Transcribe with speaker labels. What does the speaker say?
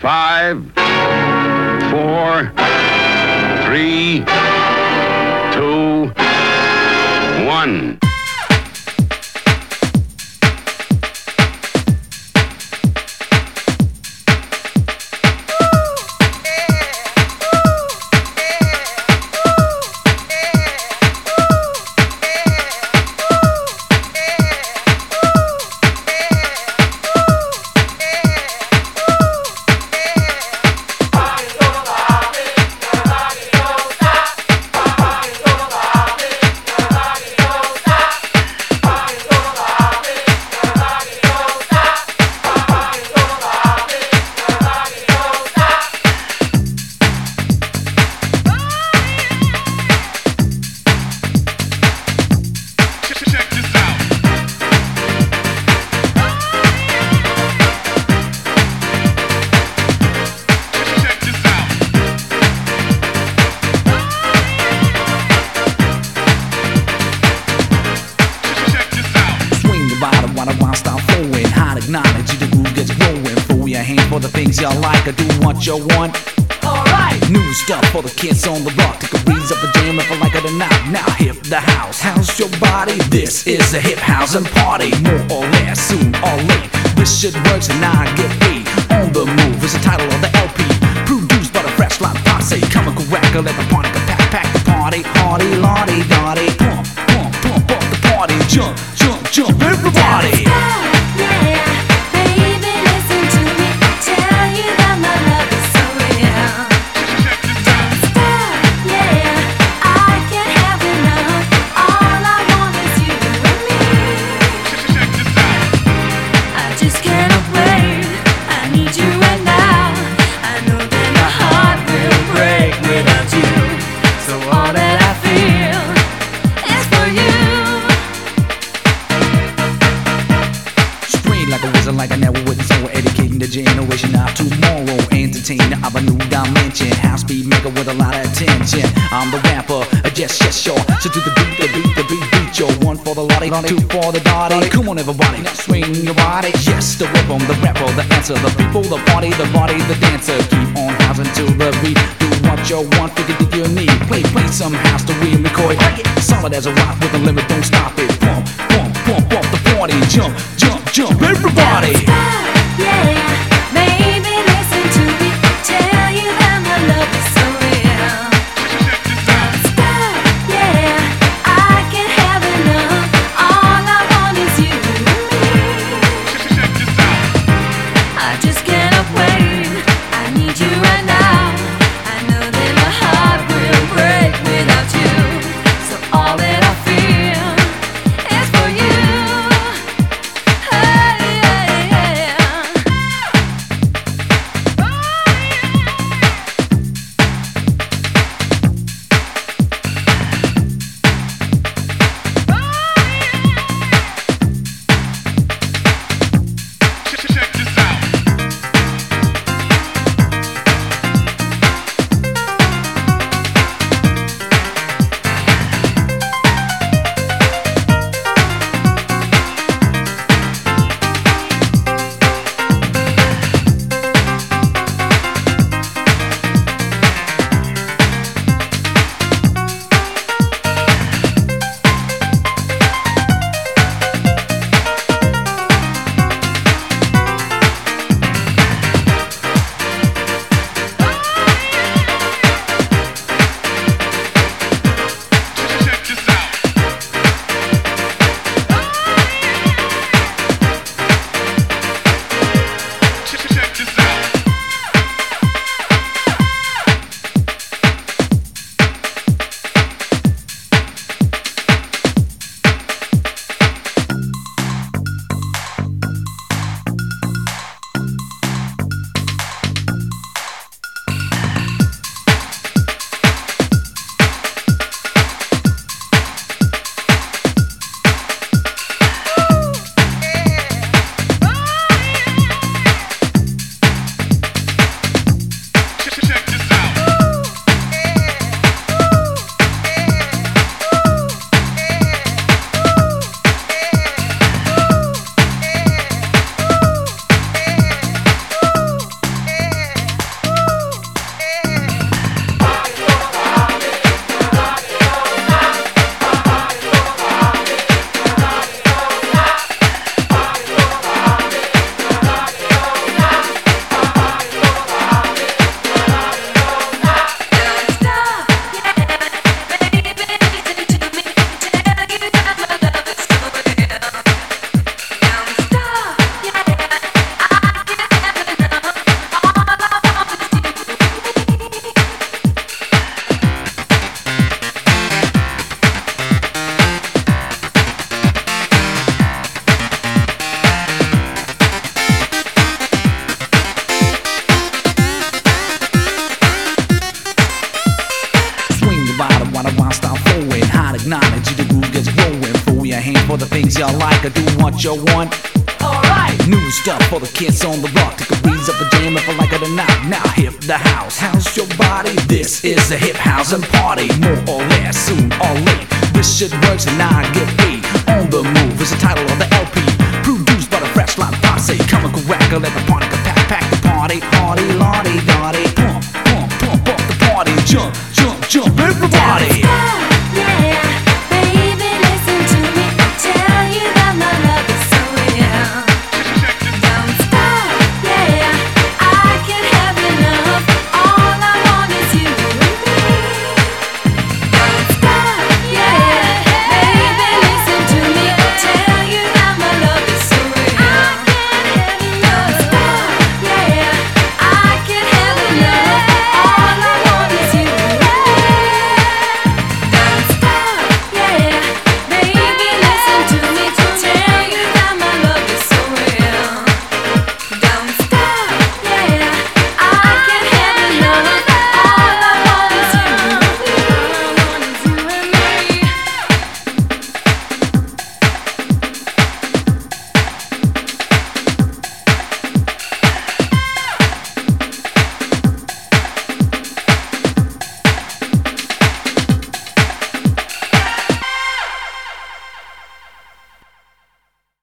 Speaker 1: 5, 4, 3, 2, 1.
Speaker 2: Acknowledge the groove gets going. Throw your hand for the things you like. I do what you want. Alright. New stuff for the kids on the block. Take a breeze up the jam if I like it or not. Now hip the house, house your body. This is a hip house and party. More or less, soon or late. This shit works and I get paid. On the move is the title of the LP. Produced by the Fresh Line Posse. Come and crackle at the party. Pack the party. Hardy, lottie, dotty. Pump, pump, pump up the party. Jump, jump, jump, everybody. Like I never would, so we're educating the generation of tomorrow. Entertainer of a new dimension. House beat maker with a lot of attention. I'm the rapper, yes, sure. So do the beat, yo. One for the lottie, two for the dotty. Come on, everybody, now swing your body. Yes, the rhythm, the rapper, the answer, the people, the party, the dancer. Keep on housing to the beat. Do what you want, figure that you need. Play some house to really McCoy. Solid as a rock with a limit, don't stop it. Pump, pump, pump, pump the party. Jump, jump, jump, everybody. what you want. Alright! New stuff for the kids on the block. Take a breeze up the jam if I like it or not. Now hip the house, house your body. This is a hip house and party. More or less, soon or late. This shit works and I get paid. On the Move is the title of the LP. Produced by the Fresh Line Posse. Comical record, let the party capacity.